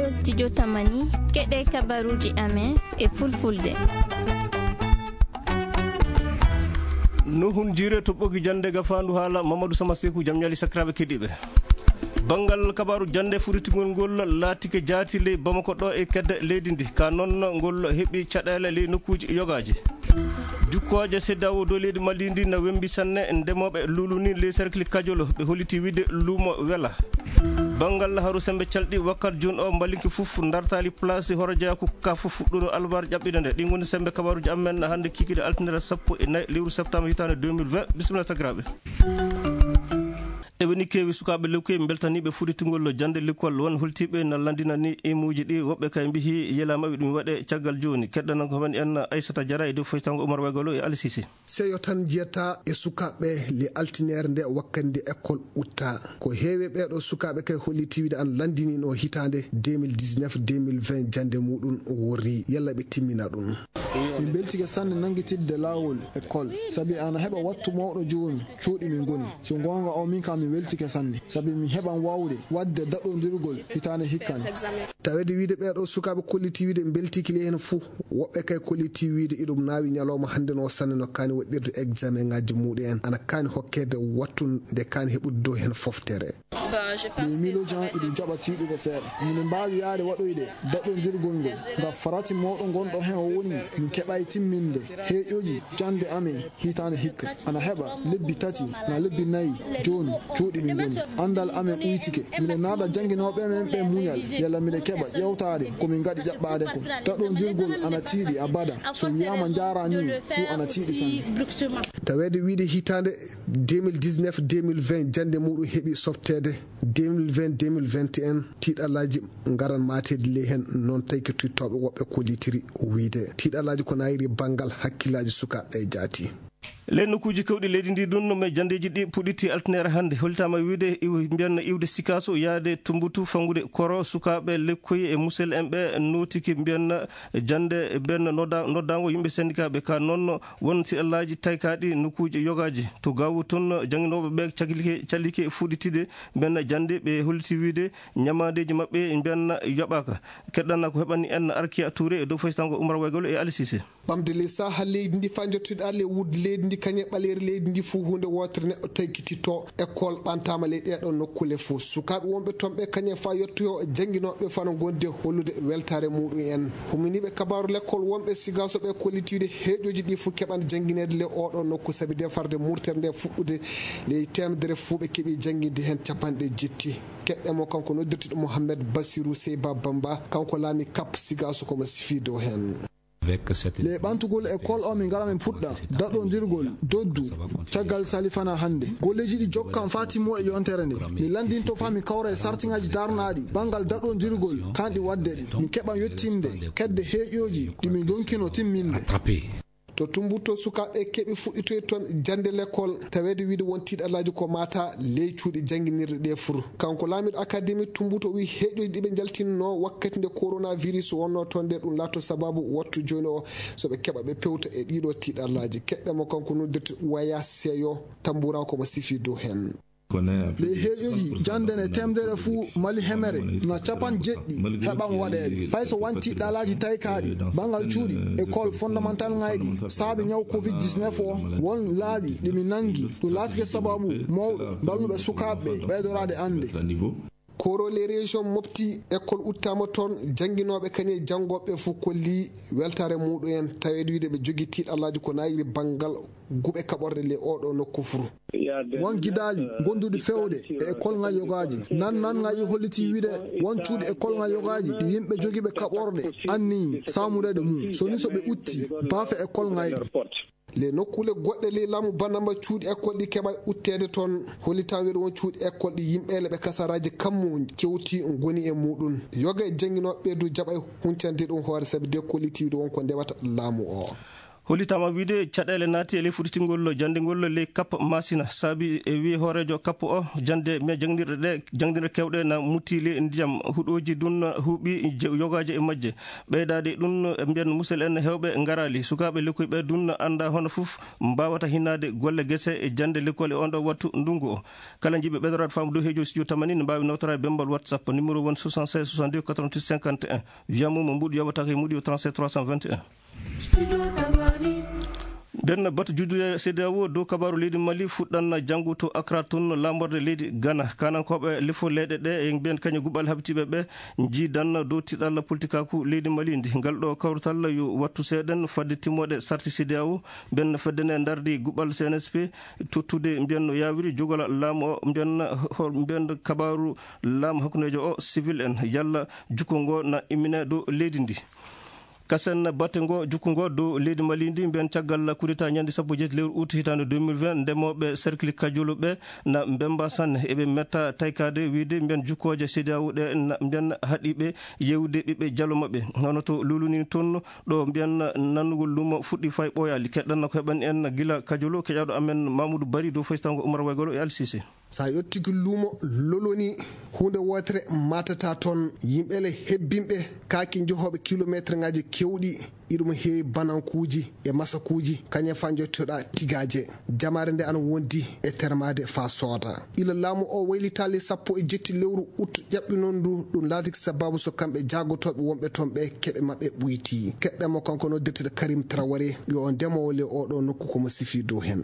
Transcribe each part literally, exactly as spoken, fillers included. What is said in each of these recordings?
ɗo studio Tamani keɗe kabaruji amen e fulfulde. Nuhun jire to ɓogi jande gafandu haala Mamadou Sama Sekou jam ñali sakraɓe keɗiɓe. Bangal kabaru jande furitigol ngol laatike jaati ley Bamako ɗo e kedde leydi ndi ka noon ngol heɓi caɗele ley nokkuji yogaji. Jukkoje seddawo dow leydi Mali ndi na wembi sanne ndemoɓe luluni ley cercle Kadiolo ɓe holliti wiide luumo wela. Bangal haru sembe calɗi wakkat joni o mbalinki fof dartali place horodia ko ka fof ɗo albar ƴaɓɓide nde ɗi goni sembe kabaruji amen hande kikide altinere sappo e nayyi lewru septembre hitande deux mille vingt bisimilla sakiraɓe. eɓe ni kewi sukaɓe lekkoye beltaniɓe fuɗitigol jande l'école won holtiɓe na landina ni imuji ɗi woɓɓe kay mbihi yelamaɓe ɗum waɗe caggal joni keɗɗanan ko men en Aissata Diarra e dow foytango Oumar Waygolo e Ali Cissé. seyo tan jiyata e sukaɓe li altinere nde wakkande école utta ko heewi ɓeɗo sukaɓe kay holliti wiide an landinino hitande deux mille dix-neuf deux mille vingt jande muɗum wori yalla ɓe timmina ɗum. min beltike sanne nanguitidde lawol école saabi ana heɓa wattu mawɗo joni cuuɗi min goni so gonga o min kam mi weltike sanne saabi mi heɓan wawde wadde daɗodirgol hitande hikkane. tawede wiide ɓeɗo sukaɓe kolliti wiide beltiki le hen fou woɓɓe kay kolliti wiide iɗum nawi ñalawma hande no sanne no kani waɗirde examen ngaji muɗum en ana kani hokkede wattu nde kani heɓude dow hen foftere. mi milojan iɗum jaɓa tiɗude seeɗa mine mbawi yaade waɗoyde daɗodirgol ngol ngam farati mawɗo gonɗo hen o woni min keɓay timminde heƴoji jande amen hitande hikka ana heɓa lebbi tati na lebbi nayyi joni cuuɗi min goni andal amen ɓuytike mine naɗa jangguinoɓe men ɓe muñal yalla mine keɓa ƴewtade komin gaɗi jaɓɓade ko daɗodirgol ana tiiɗi abada so wiyama jarani fu ana tiiɗi sanne. tawede wiide hitande deux mille dix-neuf deux mille vingt jande muɗum heeɓi softede deux mille vingt deux mille vingt et un tiiɗallaji garan matede ley hen noon tawi ko tittoɓe woɓɓe kollitiri wiide tiiɗallaji ko nayiri banggal hakkillaji sukaɓe jaati. ley nokkuji kewɗi leydi ndi ɗum me jandeji ɗi puɗɗiti altinere hande holtama wiide mbiyanno iwde sikaso yaade tumbutu fangude koro sukaɓe lekkoyi e musel en ɓe notiki mbiyanna jande mbiyanna nodda noddago yimɓe syndicat ɓe ka noon won tiɗallaji taykaɗi nokkuji yogaji to gawu toon jangguinoɓe ɓe caklike callike e fuɗɗitide mbiyanna jande ɓe holliti wiide ñamadeji mabɓe mbiyanna yoɓaka keɗɗanna ko heɓani en Arkia Touré e dow foytango Oumar Waygolo e Ali Cissé. ɓamde le saha leydi ndi fa jottuɗa le wudde leydi ndi kañe ɓaleeri leydi ndi fo hunde wotere neɗɗo taykititto école ɓantama ley ɗeɗon nokkule fo sukaɓe wonɓe toon ɓe kañe fa yettoyo jangguinoɓe fano gonde hollude weltare muɗum en huminiɓe kabaru l'école wonɓe sigaso ɓe kollitiwde heeƴoji ɗi fo keɓande jangguinede le oɗon nokku saabi defarde murtere nde fuɗɗude ley temedere fuu ɓe keeɓi jangguinde hen capanɗe jetti keɗɗemo kanko noddirtiɗo Mouhamed Bassirou Seyba Bamba kanko laami kap sigaso komo sifi dow hen. le ɓantugol école o min gara min puɗɗa daɗodirgol doddu caggal salifana hande golleji ɗi jokkan fatimo e yontere nde mi landinto fa mi kawra e sartiŋaji darnaɗi bangal daɗodirgol kanɗi wadde ɗi mi keɓa yettinde kedde heeƴoji ɗi min donkino timminde. to tumbuto sukaɓe keɓi fuɗɗitoy toon jande l'école tawede wiide won tiiɗallaji ko mata ley cuuɗi jangguinirɗe ɗe fur kanko laamiɗo académie tumbuto wi heeƴoji ɗiɓe jaltinno wakkati nde coronavirus wonno toon nde ɗum latto sababu wattu joni o soɓe keɓa ɓe pewta e ɗiɗo tiiɗallaji keɗɗemo kanko noddirta waya seeyo tambura komo sifi dow hen. le heeƴoji jandene temdere fuu mali hemere na capan jeɗɗi heɓan waɗede fay so wanti ɗalaji taykaɗi bangal cuuɗi école fondamental ŋayɗi saabi ñaw covid dix-neuf o won laaɓi ɗimi nangi ɗum laatike sababu mawɗo balluɓe sukaɓe ɓeydorade ande. koro les régions mofti école uttama toon jangguinoɓe kañe janggoɓe fof kolli weltare muɗum en tawede wiide ɓe jogui tiiɗallaji ko nayiri banggal guɓe kaɓorde le oɗo nokku furu won guidaji gonduɗi fewde e école ŋa yogaji nan nan ŋaji holliti wiide won cuuɗi école ŋa yogaji ɗi yimɓe joguiɓe kaɓorde anni samurede mum soni so ɓe utti baafe école ŋayɗi. les nokkule goɗɗe li laamu banamba cuuɗi école ɗi keɓa uttede toon hollitan wiide won cuuɗi école ɗi yimɓele ɓe kasaraji kammu kewti goni e muɗum yoga e jangguinoɓe du jaɓa huncande ɗum hoore saabi de kolliti wiide wonko ndewata laamu o. hollitama wiide caɗele naati e ley fuɗitingol jandegol ley kappa masina saabi e wi hoorejo kappa o jande me jangdirɗe ɗe jangdirɗe kewɗe na mutti ley ndiyam huuɗoji ɗum huuɓi yogaji e majje ɓeydade ɗum mbiyen musel en hewɓe garali sukaɓe lekkoye ɓe ɗum anda hono foof mbawata hinnade golle guese e jande l'école e on ɗo wattu ndungu o kala jiiɓe ɓeɗorade fam dow heejo studio tamani ne mbawi notora bembal whatsapp numéro won soixante-seize soixante-deux quatre-vingt-huit cinquante et un wiyamum mbuɗo yowataka e muɗi o trente-sept trois cent vingt et un. nden bato juddude C D A O dow kabaru leydi Mali fuɗɗan janggo to Accra toon lamorde leydi Ghana kanankoɓe lefo leyɗe ɗe e mbiyen kañum guɓal habitiɓe ɓe jiidan dow tiɗalla politikaku leydi Mali ndi ngal ɗo kawrutal yo wattu seeɗen fadde timmoɗe sarti C D A O mbiyen faddene dardi guɓal C N S P tottude mbiyen no yawiri jogala laamu o mbiyen mbiyen kabaru laamu hakkudejo o civil en yalla jukko ngo na immine dow leydi ndi kasen batte ngo jukku ngo dow leydi Mali ndi mbiyen caggal coup d'état ñande sappo jeeti lewru août hitande deux mille vingt ndemoɓe cercle kadiolo ɓe na mbemba sanne eɓe metta taykade wiide mbiyen jukkoje C D A O ɗe na mbiyen haaɗiɓe yewde ɓiɓɓe diallo mabɓe hono to luluni toon ɗo mbiyen nannugol lumo fuɗɗi fay ɓooyali keɗɗanno ko heɓani en guila kadiolo keƴaɗo amen Mamoudou Bari dow faytango Oumar Waygolo e Alcissé sa yettiki luumo loloni hunde wotere matata toon yimɓele hebbinɓe kaaki jehoɓe kilométre ngaji kewɗi iɗum heewi banankuji e masakuji kañum fa jottoɗa tigaje jamare nde ana wondi e termade fa sooda ila laamu o waylitali sappo e jetti lewru août ƴaɓɓi noon ndu ɗum laatiki sababu so kamɓe jagotoɓe wonɓe toon ɓe keɓe mabɓe ɓoyti keɗɗemo kanko noddirteɗo Karim Traoré yo ndemowo le oɗo nokku komo sifi dow hen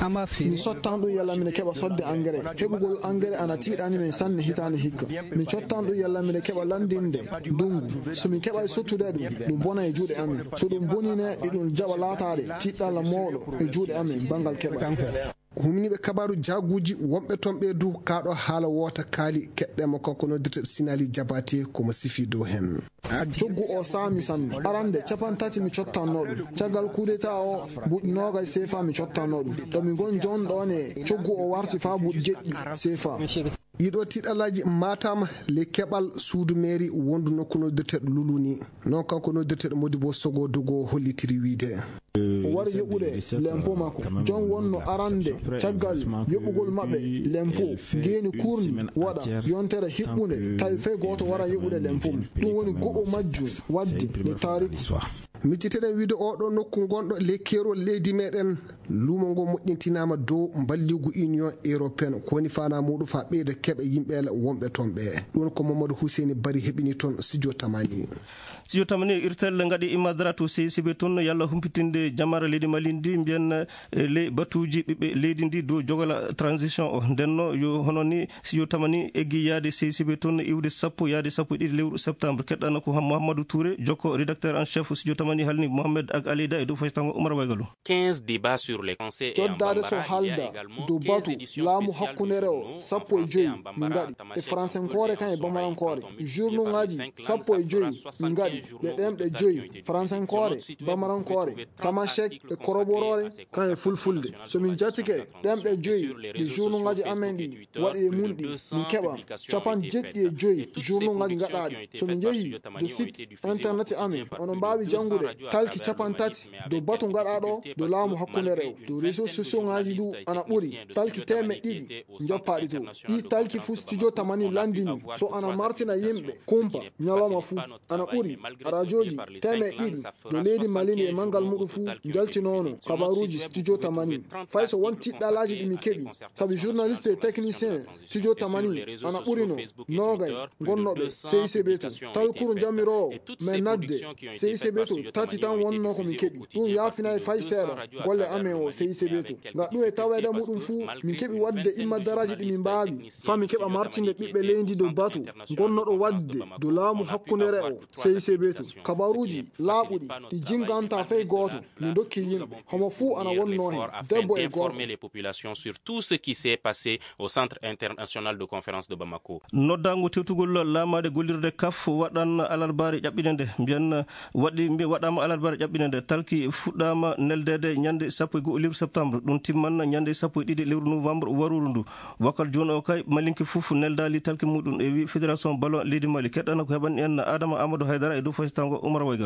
mi sottan ɗum yalla mine keɓa sodde engrais heɓugol engrais ana tiiɗani min sanne hitande hikka mi cottan ɗum yalla mine keɓa landinde ndungu somin keɓa sottude ɗum ɗum bona e juuɗe amin so ɗum bonine ɗiɗum jaɓa laatade tiɗɗalla mawɗo e juuɗe amin banggal keɓa humniɓe kabaru jaguji wonɓe toon ɓe du kaɗo haala wota kaali keɗɗemo kanko noddirteɗo Sinali Diabaté komo sifi dow hen coggu o saami sanne arande capan tati mi cottanno ɗum caggal coup d'état o buuɗi nogay sefa mi cottanno ɗum ɗomi gon jonɗon e coggu o warti fa buuɗi jeɗɗi sefa ɗiɗo tiɗalaji matama le keɓal suudu mairie wondu nokku noddirteɗo luluni non kanko noddirteɗo Modibo Sogo Dogo hollitiri wiide o wari yoɓude lempo makko jon wonno arande caggal yoɓugol maɓɓe lempo geeni kurni waɗa yontere hiɓɓunde tawi fey goto wara yoɓude lempo ɗum woni go'o majjum wadde le tarique micciteɗen wiide oɗo nokku gonɗo le kerol leydi meɗen luumo ngo moƴƴintinama dow balligu union européenne kowoni fana muɗum fa ɓeyda keɓa yimɓele wonɓe toon ɓe ɗum ko Mamadou Husseini Bari heɓini toon studio tamani studio tamani irtel gaɗi imadara to C C B toon yalla humpitinde jamara leydi Mali ndi mbiyen ley batuji ɓiɓɓe leydi ndi dow jogala transition o ndenno yo hono ni studio tamani eggi yaade C C B toon iwde sappo yaade sappo e ɗiɗi lewru septembre keɗɗano ko Mouhamadou Touré jokko rédacteur en chef studio tamani halni Mohamed ak Alida e dow faytango Oumar Waygalo quinze débats sur les conseils coddade so halda dow batu laamu hakkundere o sappo e joyi min gaɗi e françankore kan e bamarankore journaux ngaji sappo e joyi min gaɗi le ɗemɗe joyi françankore bamarankore tamashek e koroborore kan e fulfulde somin jattike ɗemɗe joyi ɗi journaux ngaji amen ɗi waɗi e munɗi min keɓa capan jeɗɗi e joyi journaux ngaji gaɗaɗi somin jeehi do site internet amen onon mbawi jangude talki capan tati dow batu gaɗaɗo dow laamu hakkundere o dow réseau sociaux ngaji ɗu ana ɓuuri talki teme ɗiɗi joppaɗi to ɗi talki fu studio tamani landini so ana martina yimɓe kumpa ñalawma fu ana ɓuuri radioji teme ɗiɗi dow leydi Mali e mangal muɗum fu jaltinono kabaruji studio tamani fay so won tiɗɗalaji ɗimi keeɓi saabi journaliste et technicien studio tamani ana ɓuurino nogay gonnoɓe C I C B to talkuru jammirowo mais nadde C I C B to tati tan wonno komi keeɓi ɗum yafinayi fay seeɗa golle amen o C I C B to nga ɗum e tawede muɗum fu min keeɓi wadde immadaraji ɗimin mbawi fa min keeɓa martinde ɓiɓɓe leydi dow batu gonnoɗo wadde dow laamu hakkundere o C I C B to kabaruji laaɓuɗi ɗi jinganta fey goto min dokki yimɓe homo fuu ana wonno hen debbo e gorko les populations sur tout ce qui s'est passé au centre international de conférence de Bamako noddago tewtugol laamade gollirde kaf waɗan alarbare ƴaɓɓine nde mbiyen waɗi mbi waɗama alarbare ƴaɓɓine nde talki fuɗɗama neldede ñande sappo e goho lewru septembre ɗum timmanna ñande sappo e ɗiɗi lewru novembre waruru ndu wakkal joni o kay malinki fof neldali talki muɗum e wi fédération ballon leydi Mali keɗɗana ko heɓani en Adama Amadou Haydara e dow faytango Oumar Waygalo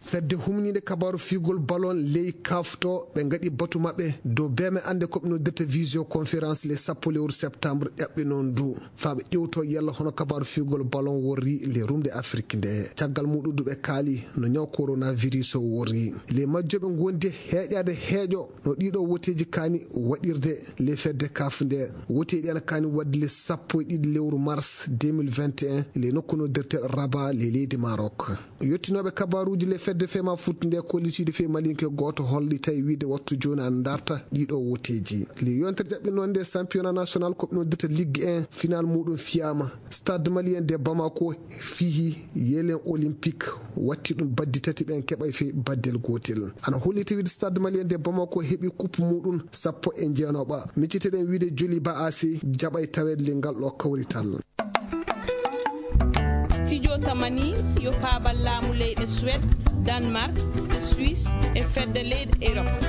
fedde humnide kabaru figol ballon ley kafto ɓe gaɗi batu maɓɓe dow beme ande koɓe noddirta visio conférence le sappo lewru septembre ƴaɓɓe noon du faɓe ƴewto yalla hono kabaru figol ballon worri le rumde afrique nde caggal muɗum duɓe kaali no ñaw coronavirus o worri le majjoɓe gondi heeƴade heeƴo no ɗiɗo woteji kani waɗirde le fedde kaf nde woteji ene kani wadde le sappo e ɗiɗi lewru mars deux mille vingt et un le nokku noddirteɗo Rabat le leydi Maroc yettinoɓe kabaruji le fedde fema futti nde kollitide fe malinke goto holli tawi wiide wattu joni an darta ɗiɗo woteji le yontere jaɓɓe noon nde championnat national koɓe noddirta ligue un final muɗum fiyama stade malien de Bamako fihi yelen olympique watti ɗum baddi tati ɓen keɓay fe baddel gotel ana hollita wiide stade malien de Bamako heeɓi coupe muɗum sappo e jeenoɓa micciteɗen wiide Joli Ba A C jaɓay tawede le ngal ɗo kawrital. Studio Tamani yo paabal laamu leyɗe Suède, Danemark, Suisse e fedde leyɗe Europe.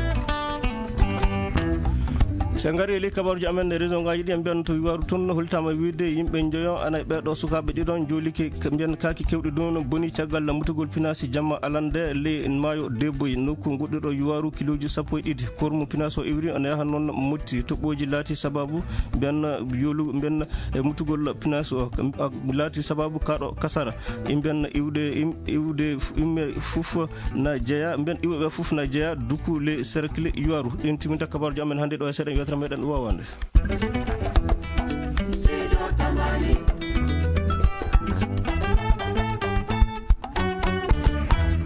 so ngari e ley kabaruji amen e région ngaji ɗi en mbiyanno to wiwaru toon holtama wiide yimɓe joyon ana ɓeɗo sukaɓe ɗiɗon jolike mbiyan kaki kewɗi ɗum boni caggal lammutugol pinasi jamma alande ley maayo deboy nokku goɗɗiɗo yiwaru kiloji sappo e ɗiɗi kormo pinas o iwri ana yaha noon motti toɓɓoji laati sababu mbiyan yolu mbiyan e mutugol pinas o laati sababu kaɗo kasara mbiyan iwde iwde imme fof na jeeya mbiyan iwoɓe fof na jeeya dukku le cercle yiwaru ɗin timinta kabaruji amen hannde ɗo e seeɗa wiyatara meɗen wawande.